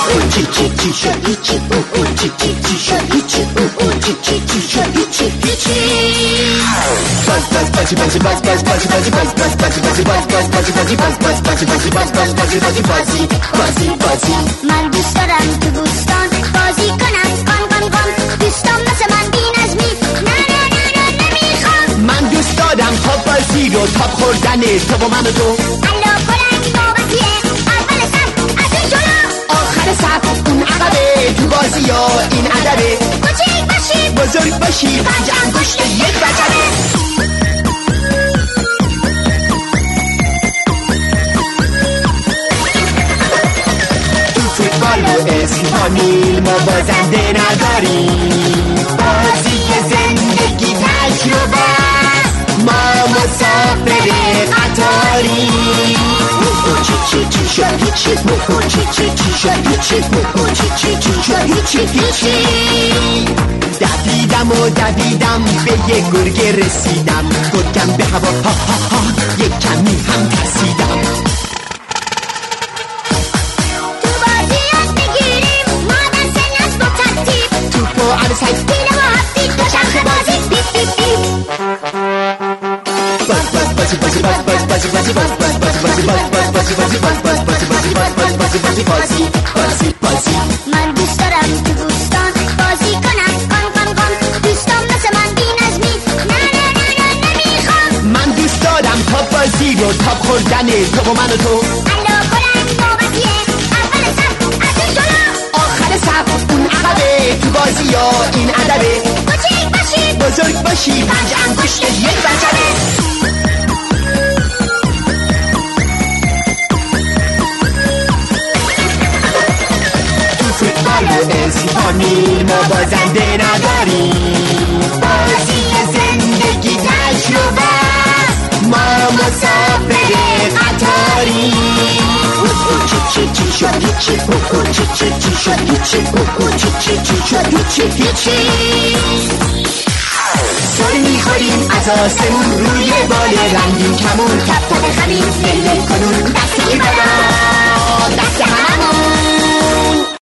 چی چی چی شد هیچی چی چی چی شد هیچی چی چی شد هیچی باز باز بازی بازی باز باز بازی بازی باز باز بازی بازی باز باز بازی بازی باز باز بازی بازی باز باز بازی بازی بازی بازی من دوست دارم تو بوستان بازی کنم قان دوستام مثل من بی‌نظمی نه نمیخوام من دوست دارم تاپ بازی رو تاپ خوردن تو و من و تو الا بلند نوبتیه اول صف از این جلو آخر صف اون عقبه تو بازی ها این ادبه کوچیک باشی بزرگ باشی پنج انگشت یک وجبه فوتبال و اسپانیل ما بازنده نداریم بازی زندگی تجربه است ما مسافر قطاریم چی چی چی شد هیچی چی چی چی شد هیچی چی چی شد هیچی دویدم به یک گرگ رسیدم گرگم به هوا ها ها ها یک کمی هم ترسیدم عروسک پیله و هفتی دوچرخه بازی بیپ بیپ بیپ باز باز بازی بازی باز باز بازی بازی باز باز بازی بازی باز باز بازی بازی باز باز بازی بازی باز باز بازی بازی بازی بازی من دوست دارم تو بوستان بازی کنم قان دوستام مثل من بی‌نظمی نه نمیخوام من دوست دارم تاپ بازی رو تاپ خوردن تو و من و تو الا بلند نوبتیه اول صف از این جلو آخر صف اون عقبه تو بازی ها این ادبه کوچیک باشی بزرگ باشی پنج انگشت یک وجبه فوتبال و اسپانیل ما بازنده نداریم بازی زندگی تجربه است ما مسافر قطاریم چی چی چی شد هیچی چی چی چی شد هیچی چی چی شد هیچی سری میخوریم از آسمون روی بال رنگین کمون تپ تپ خمین لیل کنون دست این بلا دست هممون